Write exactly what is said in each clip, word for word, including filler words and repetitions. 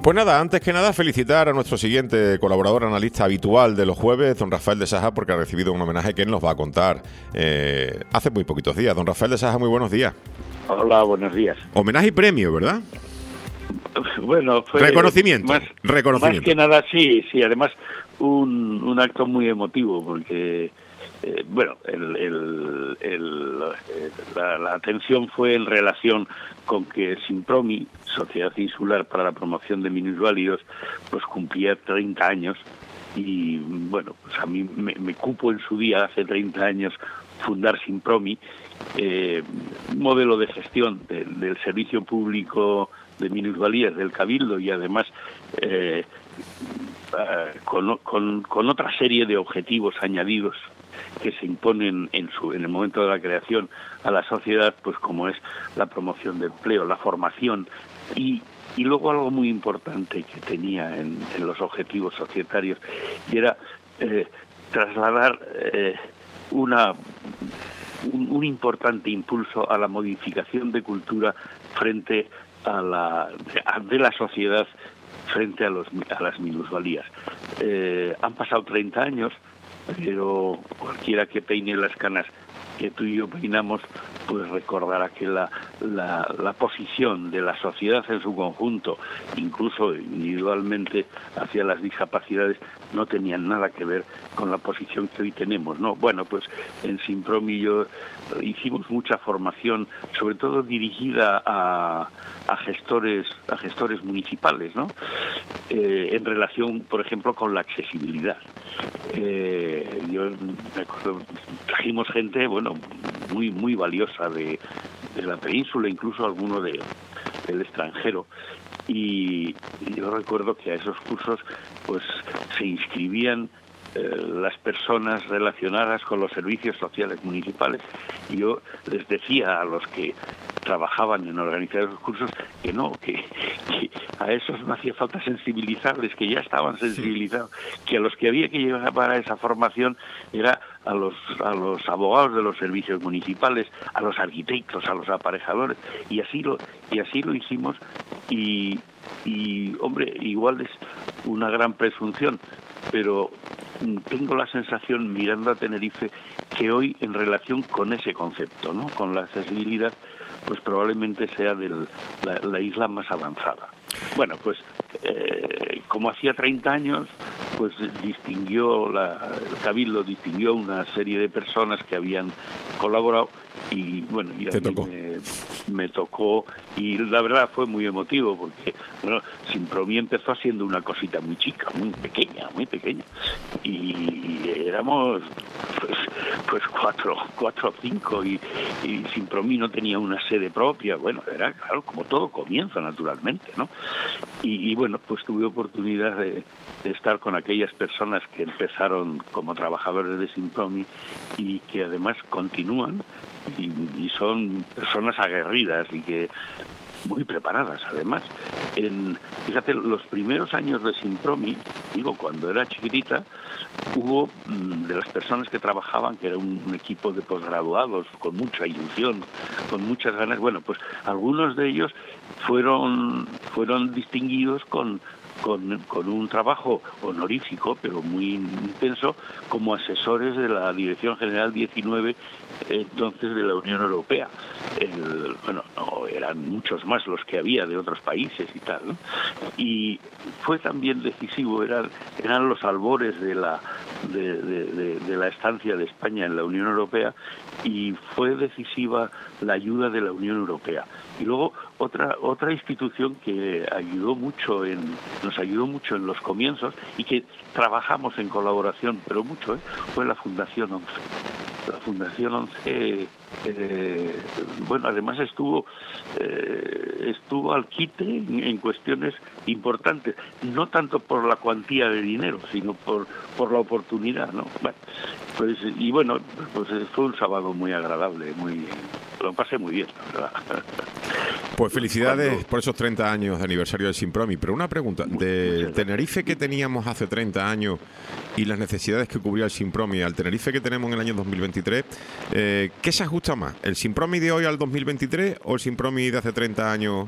Pues nada, antes que nada felicitar a nuestro siguiente colaborador analista habitual de los jueves, don Rafael de Saja, porque ha recibido un homenaje que él nos va a contar eh, hace muy poquitos días. Don Rafael de Saja, muy buenos días. Hola, buenos días. Homenaje y premio, ¿verdad? Bueno, fue reconocimiento, más, reconocimiento. Más que nada, sí, sí, además un, un acto muy emotivo, porque, eh, bueno, el, el, el, la, la atención fue en relación con que Simpromi, Sociedad Insular para la Promoción de Minusválidos, pues cumplía treinta años, y bueno, pues a mí me, me cupo en su día, hace treinta años, fundar Simpromi, eh, un modelo de gestión de, del servicio público de minusvalías del Cabildo, y además eh, con, con, con otra serie de objetivos añadidos que se imponen en, su, en el momento de la creación a la sociedad, pues como es la promoción del empleo, la formación y, y luego algo muy importante que tenía en, en los objetivos societarios, y era eh, trasladar eh, una un, un importante impulso a la modificación de cultura frente a la de, de la sociedad frente a los a las minusvalías. Eh, han pasado treinta años, pero cualquiera que peine las canas que tú y yo peinamos, pues recordará que la, la, la posición de la sociedad en su conjunto, incluso individualmente hacia las discapacidades, no tenían nada que ver con la posición que hoy tenemos, ¿no? Bueno, pues en Simpromi yo hicimos mucha formación, sobre todo dirigida a, a gestores a gestores municipales, ¿no? Eh, en relación, por ejemplo, con la accesibilidad. Eh, yo me acuerdo, trajimos gente, bueno, muy muy valiosa de, de la península, incluso alguno de, del extranjero, y, y yo recuerdo que a esos cursos pues se inscribían eh, las personas relacionadas con los servicios sociales municipales, y yo les decía a los que trabajaban en organizar esos cursos que no, que, que a esos no hacía falta sensibilizarles, que ya estaban sensibilizados, que a los que había que llevar para esa formación era a los a los abogados de los servicios municipales, a los arquitectos, a los aparejadores, y así lo y así lo hicimos, y y hombre, igual es una gran presunción, pero tengo la sensación, mirando a Tenerife, que hoy, en relación con ese concepto, ¿no?, con la accesibilidad, pues probablemente sea del, la, la isla más avanzada. Bueno, pues eh, como hacía treinta años, pues distinguió, la, el Cabildo distinguió una serie de personas que habían colaborado, y bueno, y a Te mí tocó. Me, me tocó, y la verdad fue muy emotivo, porque bueno, Simpromi empezó siendo una cosita muy chica, muy pequeña, muy pequeña, y éramos pues, pues cuatro, cuatro o cinco, y, y Simpromi no tenía una sede propia. Bueno, era claro, como todo comienza naturalmente, ¿no? Y, y bueno, pues tuve oportunidad de, de estar con aquellas personas que empezaron como trabajadores de Simpromi y que además continúan, y, y son personas aguerridas y que muy preparadas además. En, fíjate, los primeros años de Simpromi, digo, cuando era chiquitita, hubo mmm, de las personas que trabajaban, que era un, un equipo de posgraduados con mucha ilusión, con muchas ganas. Bueno, pues algunos de ellos fueron fueron distinguidos con Con, con un trabajo honorífico, pero muy intenso, como asesores de la Dirección General diecinueve, entonces, de la Unión Europea. El, bueno, no, eran muchos más los que había de otros países y tal, ¿no? Y fue también decisivo, eran, eran los albores de la, de, de, de, de la estancia de España en la Unión Europea, y fue decisiva la ayuda de la Unión Europea. Y luego otra otra institución que ayudó mucho en nos ayudó mucho en los comienzos, y que trabajamos en colaboración, pero mucho, ¿eh?, fue la Fundación once. La Fundación once, eh, bueno, además estuvo eh, estuvo al quite en, en cuestiones importantes, no tanto por la cuantía de dinero, sino por por la oportunidad, ¿no? Bueno, pues y bueno, pues fue un sábado muy agradable, muy lo pasé muy bien, la verdad. Pues felicidades Cuando... por esos treinta años de aniversario de Simpromi. Pero una pregunta, del Tenerife que teníamos hace treinta años y las necesidades que cubría el Simpromi al Tenerife que tenemos en el año dos mil veintitrés, eh, ¿qué se ajusta más? ¿El Simpromi de hoy al dos mil veintitrés o el Simpromi de hace treinta años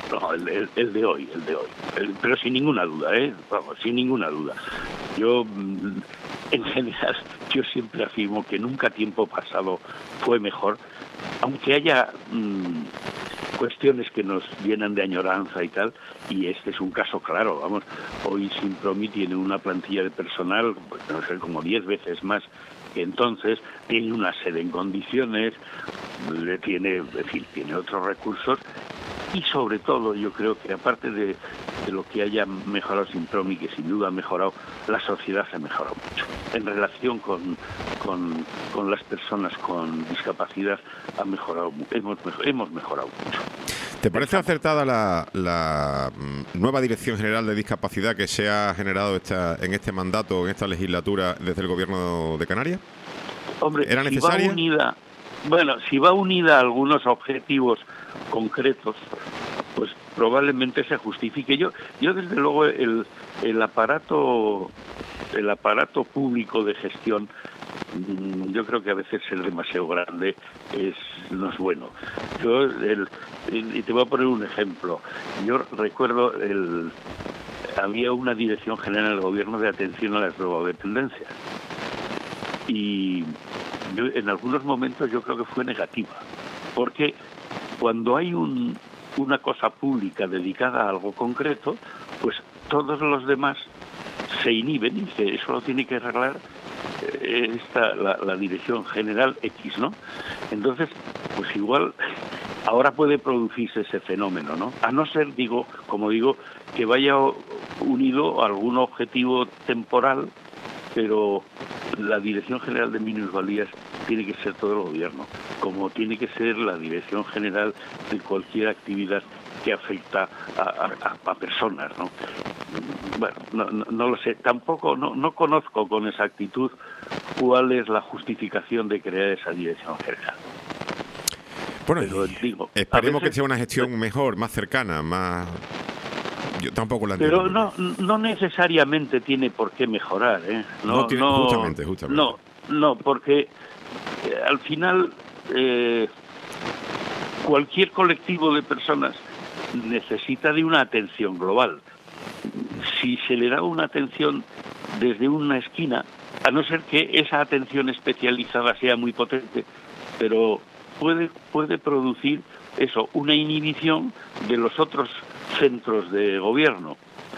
no, el, el, el de hoy, el de hoy. El, pero sin ninguna duda, ¿eh? Vamos, sin ninguna duda. Yo, en general, yo siempre afirmo que nunca tiempo pasado fue mejor, aunque haya mmm, cuestiones que nos llenan de añoranza y tal, y este es un caso claro, vamos, hoy Simpromi tiene una plantilla de personal, pues, no sé, como diez veces más que entonces, tiene una sede en condiciones, le tiene, en fin, tiene otros recursos, y sobre todo yo creo que aparte de, de lo que haya mejorado Simpromi, que sin duda ha mejorado, la sociedad ha mejorado mucho. En relación con, con, con las personas con discapacidad ha mejorado, hemos, hemos mejorado mucho. ¿Te parece acertada la, la nueva Dirección General de Discapacidad que se ha generado esta, en este mandato, en esta legislatura, desde el Gobierno de Canarias? Hombre, ¿era necesaria? Si va unida, bueno, si va unida a algunos objetivos concretos, pues probablemente se justifique. Yo, yo desde luego el, el aparato, el aparato público de gestión, yo creo que a veces ser demasiado grande es no es bueno. Yo el, el, y te voy a poner un ejemplo. Yo recuerdo el había una Dirección General del Gobierno de atención a las drogodependencias y yo, en algunos momentos yo creo que fue negativa, porque cuando hay un, una cosa pública dedicada a algo concreto, pues todos los demás se inhiben y dice, eso lo tiene que arreglar esta, la, la Dirección General X, ¿no? Entonces, pues igual ahora puede producirse ese fenómeno, ¿no? A no ser, digo, como digo, que vaya unido a algún objetivo temporal, pero la Dirección General de Minusvalías tiene que ser todo el gobierno, como tiene que ser la Dirección General de cualquier actividad que afecta a, a, a personas, ¿no? Bueno, no, no, no lo sé, tampoco, no, no conozco con exactitud cuál es la justificación de crear esa Dirección General. Bueno, pero, digo, esperemos veces, que sea una gestión mejor, más cercana, más... Yo tampoco la entiendo. Pero no, no necesariamente tiene por qué mejorar, ¿eh? No, no tiene, no, justamente, justamente. No, no, porque eh, al final eh, cualquier colectivo de personas necesita de una atención global. Si se le da una atención desde una esquina, a no ser que esa atención especializada sea muy potente, pero puede, puede producir eso, una inhibición de los otros centros de gobierno.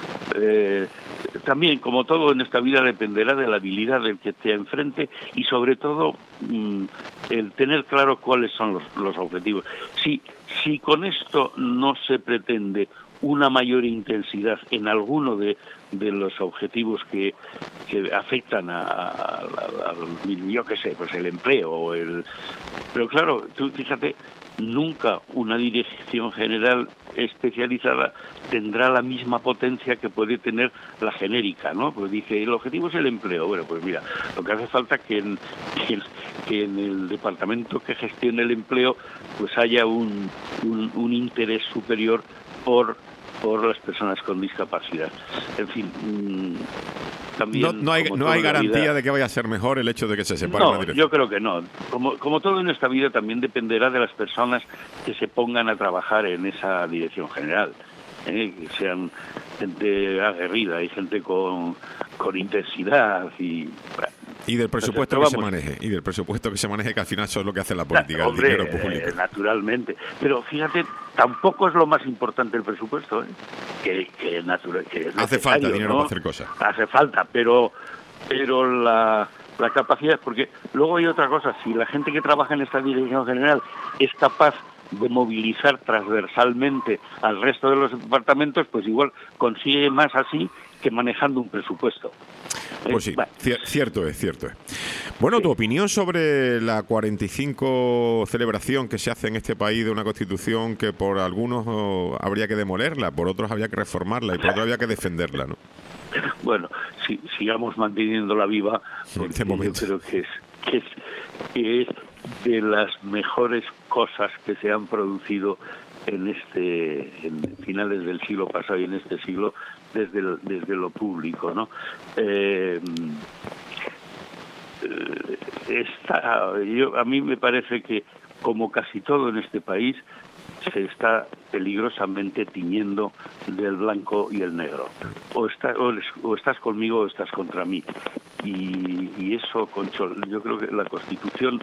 Eh, también, como todo en esta vida, dependerá de la habilidad del que esté enfrente y sobre todo mmm, el tener claro cuáles son los, los objetivos. Si, si con esto no se pretende una mayor intensidad en alguno de, de los objetivos que, que afectan a, a, a, a yo qué sé, pues el empleo o el... Pero claro, tú fíjate, nunca una dirección general especializada tendrá la misma potencia que puede tener la genérica, ¿no? Pues dice, el objetivo es el empleo. Bueno, pues mira, lo que hace falta es que en, que, que en el departamento que gestione el empleo pues haya un, un, un interés superior por por las personas con discapacidad. En fin, mmm, también... No, no hay, no hay garantía vida, de que vaya a ser mejor el hecho de que se separe no, una dirección. Yo creo que no. Como, como todo en esta vida también dependerá de las personas que se pongan a trabajar en esa dirección general. ¿eh? Que sean gente aguerrida y gente con, con intensidad y... Bueno, y del presupuesto que se maneje, y del presupuesto que se maneje, que al final eso es lo que hace la política, hombre, el dinero público. Eh, naturalmente. Pero fíjate, tampoco es lo más importante el presupuesto, ¿eh? que, que, natural, que es hace falta dinero ¿no? para hacer cosas. Hace falta, pero pero la, la capacidad, porque luego hay otra cosa, si la gente que trabaja en esta dirección general es capaz de movilizar transversalmente al resto de los departamentos, pues igual consigue más así que manejando un presupuesto. Pues sí, c- cierto es, cierto es. Bueno, sí. Tu opinión sobre la cuarenta y cinco celebración que se hace en este país de una Constitución que por algunos oh, habría que demolerla, por otros habría que reformarla y por otros habría que defenderla, ¿no? Bueno, si, sigamos manteniéndola viva, porque yo creo que es, que es que es de las mejores cosas que se han producido en este en finales del siglo pasado y en este siglo desde el, desde lo público, ¿no? Eh, esta, yo, a mí me parece que, como casi todo en este país, se está peligrosamente tiñendo del blanco y el negro. O, está, o, o estás conmigo o estás contra mí. Y, y eso, Concho, yo creo que la Constitución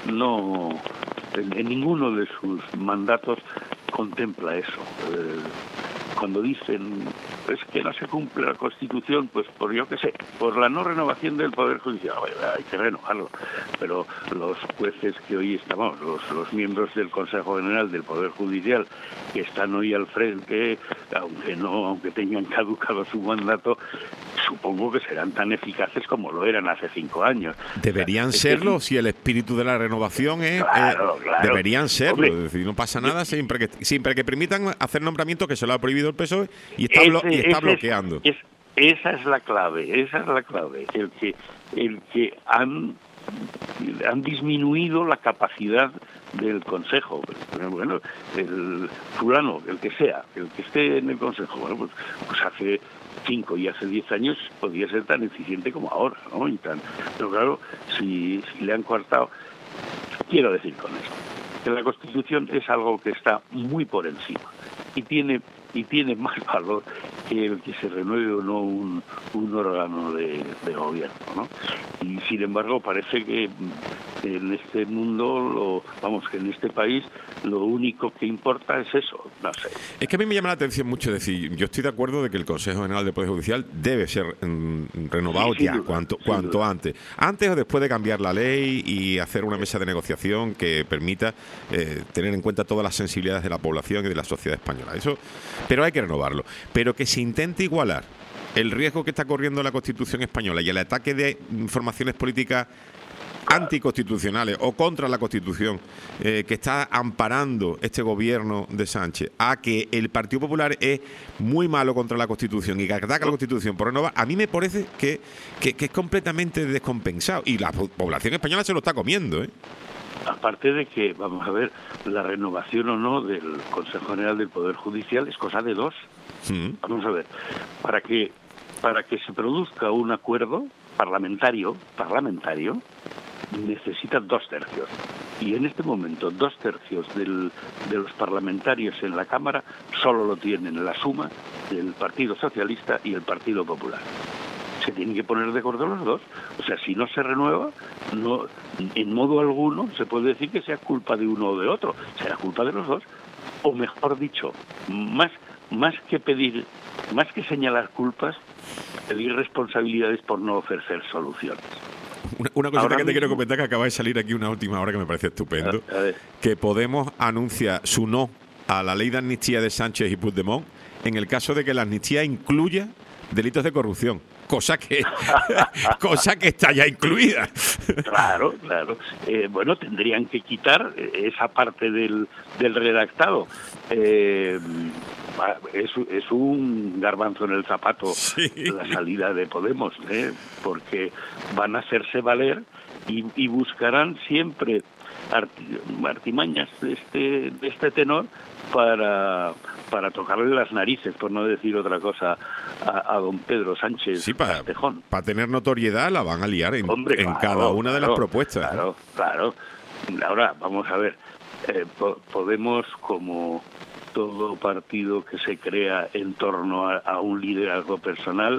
no, en, en ninguno de sus mandatos contempla eso. Eh, cuando dicen es que no se cumple la Constitución, pues por yo qué sé, por la no renovación del Poder Judicial, hay que renovarlo, pero los jueces que hoy estamos, los, los miembros del Consejo General del Poder Judicial que están hoy al frente, aunque no, aunque tengan caducado su mandato, supongo que serán tan eficaces como lo eran hace cinco años. Deberían o sea, serlo, es que, si el espíritu de la renovación es... Claro, eh, claro. Deberían serlo, Hombre, es decir, no pasa nada siempre que siempre que permitan hacer nombramientos que se lo ha prohibido el P S O E y está, ese, y está bloqueando. Es, es, esa es la clave, esa es la clave, el que, el que han, han disminuido la capacidad del Consejo. Bueno, el fulano, el que sea, el que esté en el Consejo, bueno, pues, pues hace cinco y hace diez años podía ser tan eficiente como ahora, ¿no? Y tan, pero claro, si, si le han coartado, quiero decir con esto, que la Constitución es algo que está muy por encima y tiene y tiene más valor que el que se renueve o no un, un órgano de, de gobierno, ¿no? Y sin embargo parece que en este mundo, lo, vamos, que en este país lo único que importa es eso, no sé. Es que a mí me llama la atención mucho decir, yo estoy de acuerdo de que el Consejo General del Poder Judicial debe ser mm, renovado sí, ya, duda, cuanto, cuanto duda. antes. Antes o después de cambiar la ley y hacer una mesa de negociación que permita eh, tener en cuenta todas las sensibilidades de la población y de la sociedad española. Eso, pero hay que renovarlo. Pero que se intente igualar el riesgo que está corriendo la Constitución española y el ataque de formaciones políticas anticonstitucionales o contra la Constitución eh, que está amparando este gobierno de Sánchez, a que el Partido Popular es muy malo contra la Constitución y que ataca la Constitución por renovar, a mí me parece que, que, que es completamente descompensado y la población española se lo está comiendo, ¿eh? Aparte de que, vamos a ver, la renovación o no del Consejo General del Poder Judicial es cosa de dos. Sí. Vamos a ver, para que para que se produzca un acuerdo parlamentario, parlamentario, necesita dos tercios. Y en este momento, dos tercios del, de los parlamentarios en la Cámara solo lo tienen la suma del Partido Socialista y el Partido Popular. Se tienen que poner de acuerdo los dos. O sea, si no se renueva, no, en modo alguno se puede decir que sea culpa de uno o de otro. Será culpa de los dos. O mejor dicho, más, más que pedir, más que señalar culpas, pedir responsabilidades por no ofrecer soluciones. Una, una cosita Ahora que te mismo, quiero comentar, que acaba de salir aquí una última hora que me parece estupendo, a, a ver. que Podemos anuncia su no a la ley de amnistía de Sánchez y Puigdemont en el caso de que la amnistía incluya delitos de corrupción, cosa que cosa que está ya incluida. Claro, claro. Eh, bueno, tendrían que quitar esa parte del, del redactado. Eh, es, es un garbanzo en el zapato sí. la salida de Podemos, ¿eh? Porque van a hacerse valer y, y buscarán siempre artimañas de este, de este tenor para, para tocarle las narices, por no decir otra cosa, a, a don Pedro Sánchez sí, para, Castejón. Para tener notoriedad la van a liar en, Hombre, en claro, cada una claro, de las propuestas. Claro, claro. Ahora, vamos a ver, eh, po- Podemos, como todo partido que se crea en torno a, a un liderazgo personal,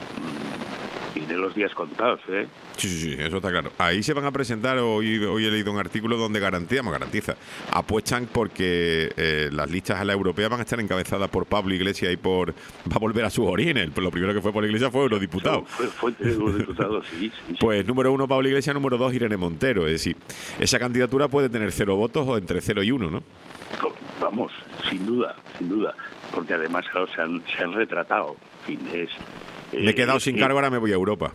tiene los días contados, ¿eh? Sí, sí, sí, eso está claro. Ahí se van a presentar, hoy, hoy he leído un artículo donde garantizamos, garantiza, apuestan porque eh, las listas a la europea van a estar encabezadas por Pablo Iglesias y por, va a volver a sus orígenes. Lo primero que fue por Iglesias fue eurodiputado. Fue, fue eurodiputado, sí, sí, sí. Pues número uno Pablo Iglesias, número dos Irene Montero. Es decir, esa candidatura puede tener cero votos o entre cero y uno, ¿no? Vamos, sin duda, sin duda. Porque además, claro, se han, se han retratado. En fin, es... Me he quedado eh, sin cargo, eh, ahora me voy a Europa.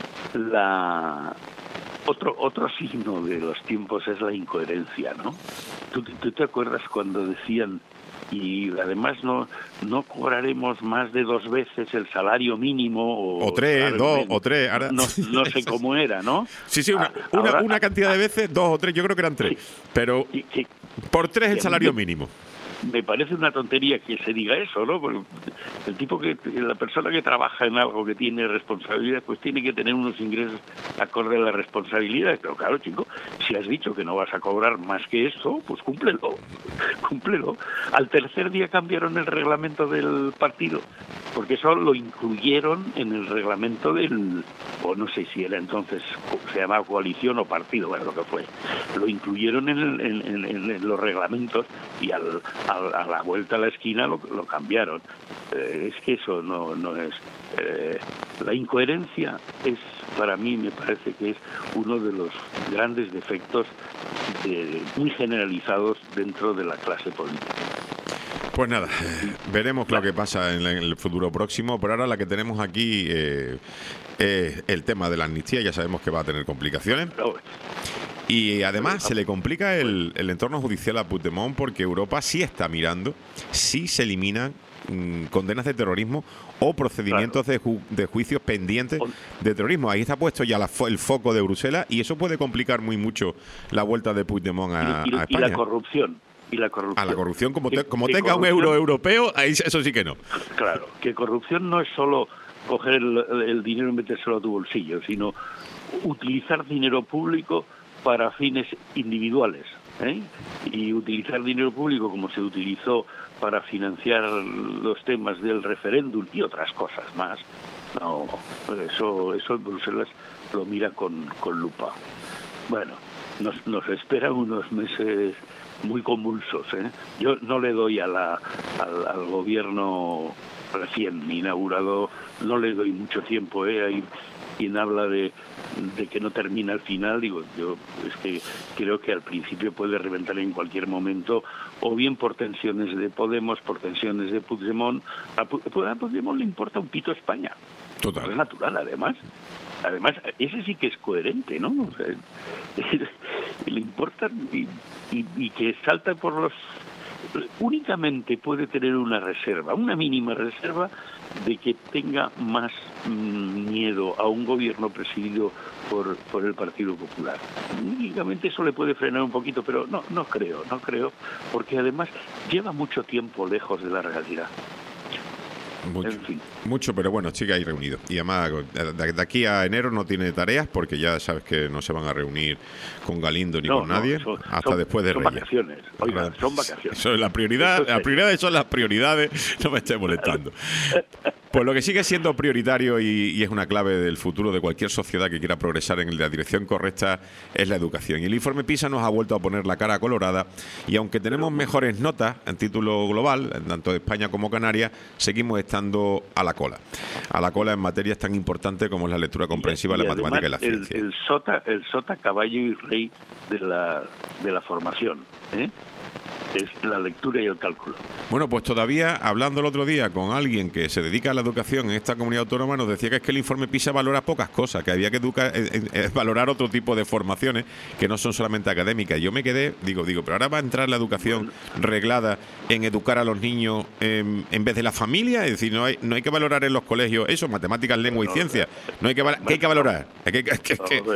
La otro otro signo de los tiempos es la incoherencia, ¿no? ¿Tú, tú te acuerdas cuando decían, y además no no cobraremos más de dos veces el salario mínimo? O, o tres, dos, menos. o tres. Ahora... No, no sé cómo era, ¿no? Sí, sí, una, ahora, una, una cantidad de veces, dos o tres, yo creo que eran tres. Sí, pero que, que, por tres el salario mínimo. me parece una tontería que se diga eso, ¿no? Porque el tipo que, la persona que trabaja en algo que tiene responsabilidad, pues tiene que tener unos ingresos acorde a la responsabilidad. Pero claro, chico, si has dicho que no vas a cobrar más que eso, pues cúmplelo, cúmplelo. Al tercer día cambiaron el reglamento del partido, porque eso lo incluyeron en el reglamento del, o no sé si era entonces, se llamaba coalición o partido, bueno, lo que fue. Lo incluyeron en, el, en, en, en los reglamentos y al, al, a la vuelta a la esquina lo, lo cambiaron. Eh, es que eso no, no es... Eh, la incoherencia es, para mí, me parece que es uno de los grandes defectos de, muy generalizados dentro de la clase política. Pues nada, veremos lo que pasa en el futuro próximo. Por ahora la que tenemos aquí eh, es el tema de la amnistía. Ya sabemos que va a tener complicaciones. Y además se le complica el, el entorno judicial a Puigdemont porque Europa sí está mirando si se eliminan mmm, condenas de terrorismo o procedimientos claro. de, ju de juicios pendientes de terrorismo. Ahí está puesto ya la fo el foco de Bruselas y eso puede complicar muy mucho la vuelta de Puigdemont a, y, y, a España. Y la corrupción. Y la corrupción. A la corrupción, como, te, como que, tenga que un euro europeo, ahí eso sí que no. Claro, que corrupción no es solo coger el, el dinero y metérselo a tu bolsillo, sino utilizar dinero público para fines individuales, ¿eh? Y utilizar dinero público como se utilizó para financiar los temas del referéndum y otras cosas más. No, eso, eso Bruselas lo mira con, con lupa. Bueno, nos, nos esperan unos meses muy convulsos, ¿eh? Yo no le doy a la, al, al gobierno recién inaugurado, no le doy mucho tiempo, ¿eh? Hay quien habla de, de que no termina al final, digo, yo es que creo que al principio puede reventar en cualquier momento, o bien por tensiones de Podemos, por tensiones de Puigdemont. A Puigdemont le importa un pito España. Total. Es natural, además. Además, ese sí que es coherente, ¿no? O sea, le importa y, y, y que salta por los... Únicamente puede tener una reserva, una mínima reserva de que tenga más mmm, miedo a un gobierno presidido por, por el Partido Popular. Únicamente eso le puede frenar un poquito, pero no, no creo, no creo, porque además lleva mucho tiempo lejos de la realidad. Mucho, en fin. mucho, pero bueno, sigue ahí reunido. Y además, de aquí a enero no tiene tareas porque ya sabes que no se van a reunir con Galindo ni no, con nadie no, son, hasta son, después de son Reyes. Vacaciones. Oiga, son vacaciones. Eso es la prioridad. Las prioridades son las prioridades. No me estés molestando. Pues lo que sigue siendo prioritario y, y es una clave del futuro de cualquier sociedad que quiera progresar en la dirección correcta es la educación. Y el informe PISA nos ha vuelto a poner la cara colorada y aunque tenemos mejores notas en título global, tanto de España como Canarias, seguimos estando a la cola. A la cola en materias tan importantes como es la lectura comprensiva, y, y la matemática y la ciencia. El, el, sota, el sota, caballo y rey de la, de la formación, ¿eh? Es la lectura y el cálculo. Bueno, pues todavía, hablando el otro día con alguien que se dedica a la educación en esta comunidad autónoma, nos decía que es que el informe PISA valora pocas cosas, que había que educar, eh, eh, valorar otro tipo de formaciones que no son solamente académicas. Yo me quedé, digo, digo, pero ahora va a entrar la educación reglada en educar a los niños en, en vez de la familia, es decir, no hay, no hay que valorar en los colegios eso, matemáticas, lengua y ciencia. No hay que, ¿qué hay que valorar? Es que, es que, es que,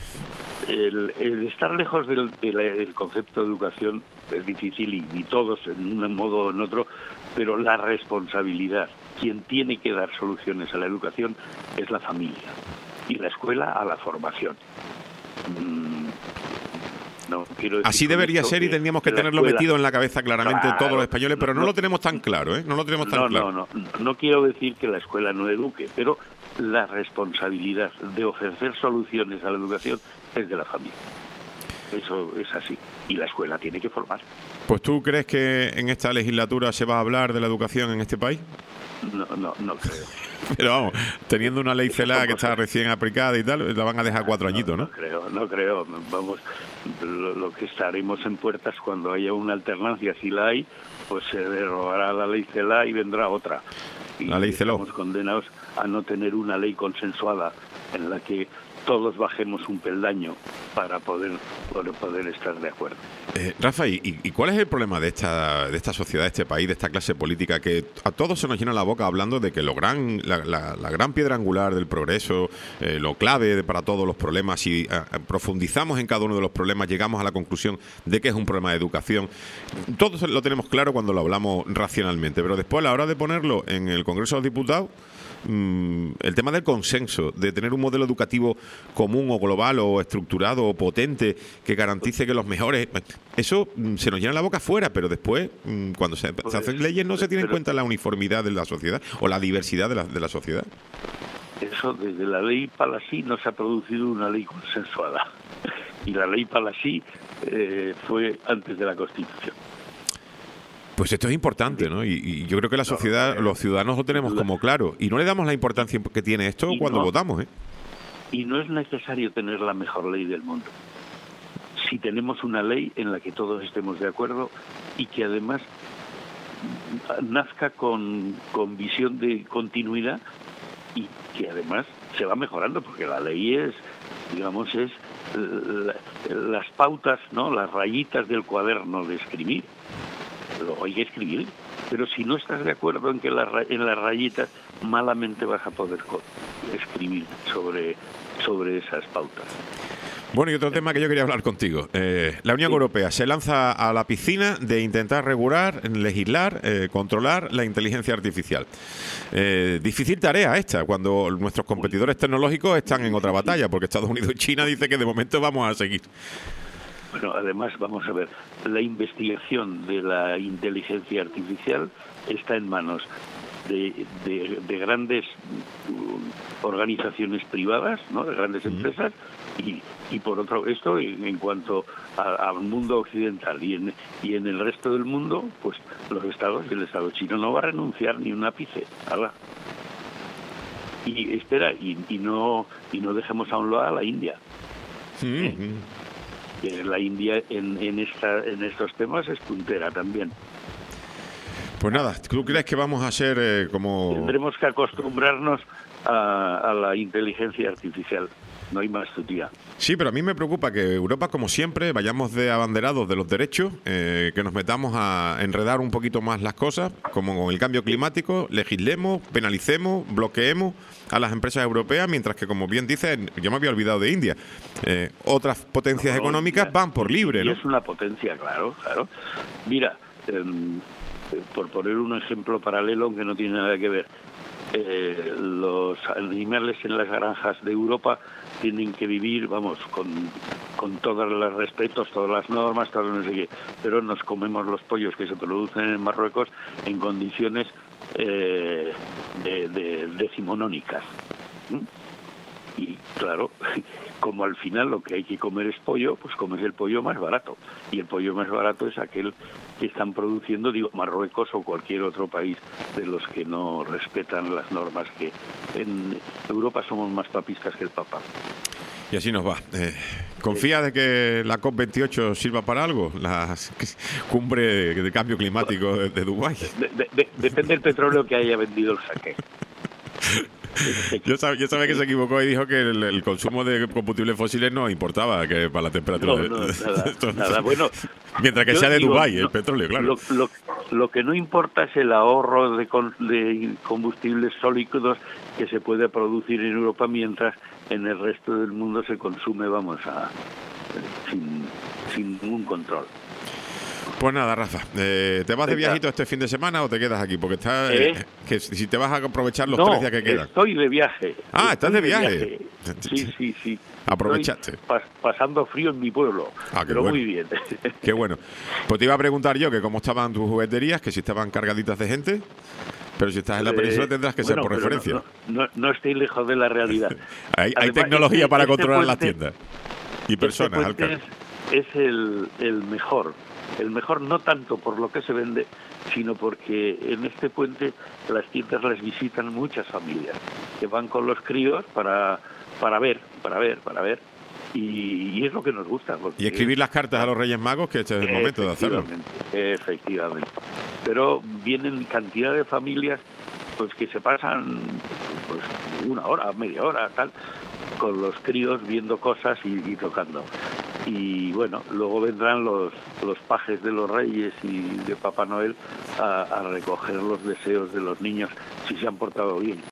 El, el estar lejos del, del, del concepto de educación es difícil y, y todos en un modo o en otro, pero la responsabilidad, quien tiene que dar soluciones a la educación es la familia y la escuela a la formación. Mm, no, quiero decir así debería ser y tendríamos que tenerlo escuela, metido en la cabeza claramente claro, todos los españoles, pero no, no lo tenemos tan claro, ¿eh? No lo tenemos tan no, claro. No, no, no quiero decir que la escuela no eduque, pero la responsabilidad de ofrecer soluciones a la educación es de la familia. Eso es así. Y la escuela tiene que formar. Pues ¿tú crees que en esta legislatura se va a hablar de la educación en este país? No, no, no creo. Pero vamos, teniendo una ley CELA que está recién aplicada y tal, la van a dejar cuatro añitos, ¿no? No creo, no creo. Vamos, lo, lo que estaremos en puertas cuando haya una alternancia, si la hay, pues se derogará la ley CELA y vendrá otra. Y la ley CELO. Estamos condenados a no tener una ley consensuada en la que todos bajemos un peldaño para poder, para poder estar de acuerdo. Eh, Rafa, ¿y, ¿y cuál es el problema de esta de esta sociedad, de este país, de esta clase política, que a todos se nos llena la boca hablando de que lo gran la, la, la gran piedra angular del progreso, eh, lo clave de, para todos los problemas, si eh, profundizamos en cada uno de los problemas, llegamos a la conclusión de que es un problema de educación? Todos lo tenemos claro cuando lo hablamos racionalmente, pero después a la hora de ponerlo en el Congreso de los Diputados, el tema del consenso, de tener un modelo educativo común o global o estructurado o potente que garantice que los mejores, eso se nos llena la boca afuera, pero después cuando se, se hacen leyes no se tiene en cuenta la uniformidad de la sociedad o la diversidad de la, de la sociedad. Eso, desde la ley Palasí no se ha producido una ley consensuada, y la ley Palasí eh, fue antes de la Constitución. Pues esto es importante, ¿no? Y, y yo creo que la sociedad, los ciudadanos lo tenemos como claro. Y no le damos la importancia que tiene esto y cuando no, votamos, ¿eh? Y no es necesario tener la mejor ley del mundo. Si tenemos una ley en la que todos estemos de acuerdo y que además nazca con, con visión de continuidad y que además se va mejorando, porque la ley es, digamos, es la, las pautas, ¿no? Las rayitas del cuaderno de escribir. Lo hay que escribir, pero si no estás de acuerdo en que la, en las rayitas, malamente vas a poder escribir sobre, sobre esas pautas. Bueno, y otro tema que yo quería hablar contigo. Eh, la Unión sí. Europea se lanza a la piscina de intentar regular, legislar, eh, controlar la inteligencia artificial. Eh, difícil tarea esta, cuando nuestros competidores tecnológicos están en otra batalla, porque Estados Unidos y China dicen que de momento vamos a seguir. Bueno, además, vamos a ver, la investigación de la inteligencia artificial está en manos de, de, de grandes uh, organizaciones privadas, ¿no? De grandes empresas, y, y por otro, esto en, en cuanto a, al mundo occidental y en, y en el resto del mundo, pues los estados, el Estado chino no va a renunciar ni un ápice, ¿verdad? Y espera, y, y no y no dejemos a un lado a la India. Sí. ¿Eh? La India en, en, esta, en estos temas es puntera también. Pues nada, ¿tú crees que vamos a ser eh, como...? Tendremos que acostumbrarnos a, a la inteligencia artificial. No hay más, tu tía. Sí, pero a mí me preocupa que Europa, como siempre, vayamos de abanderados de los derechos, eh, que nos metamos a enredar un poquito más las cosas, como con el cambio climático, legislemos, penalicemos, bloqueemos a las empresas europeas, mientras que, como bien dices, yo me había olvidado de India, eh, otras potencias no, no, económicas India, van por libre, ¿no? Es una potencia, claro, claro. Mira, eh, por poner un ejemplo paralelo, aunque no tiene nada que ver, eh, los animales en las granjas de Europa tienen que vivir, vamos, con, con todos los respetos, todas las normas, todo no sé qué, pero nos comemos los pollos que se producen en Marruecos en condiciones eh, de, de decimonónicas. ¿Mm? Y claro, como al final lo que hay que comer es pollo, pues comes el pollo más barato. Y el pollo más barato es aquel que están produciendo, digo, Marruecos o cualquier otro país de los que no respetan las normas, que en Europa somos más papistas que el Papa. Y así nos va. Eh, ¿Confía de que la COP veintiocho sirva para algo? La cumbre de cambio climático de, de Dubái. De, de, de, depende del petróleo que haya vendido el saque. Yo sabía yo sabe que se equivocó y dijo que el, el consumo de combustibles fósiles no importaba, que para la temperatura. No, no, de, nada, esto, nada. Bueno, mientras que sea de digo, Dubái, no, el petróleo, claro. Lo, lo, lo que no importa es el ahorro de, con, de combustibles sólidos que se puede producir en Europa, mientras en el resto del mundo se consume, vamos, a sin, sin ningún control. Pues nada, Rafa, eh, ¿te vas de viajito este fin de semana o te quedas aquí? Porque está, ¿Eh? Eh, que si te vas a aprovechar los no, tres días que quedan. estoy de viaje. Ah, estoy estás de viaje. de viaje. Sí, sí, sí. Aprovechaste. Pas, pasando frío en mi pueblo, ah, qué pero bueno. muy bien. Qué bueno. Pues te iba a preguntar yo que cómo estaban tus jugueterías, que si estaban cargaditas de gente, pero si estás en la eh, península tendrás que bueno, ser por referencia. No, no, no estoy lejos de la realidad. hay, hay Además, tecnología este, para este controlar puente, las tiendas y personas. Este puente es, es el, el mejor. El mejor no tanto por lo que se vende, sino porque en este puente las tiendas las visitan muchas familias que van con los críos para para ver, para ver, para ver. Y, y es lo que nos gusta. Y escribir las cartas a los Reyes Magos, que este es el momento de hacerlo. Efectivamente. Pero vienen cantidad de familias pues que se pasan pues una hora, media hora, tal, con los críos viendo cosas y, y tocando. Y bueno, luego vendrán los, los pajes de los Reyes y de Papá Noel a, a recoger los deseos de los niños si se han portado bien.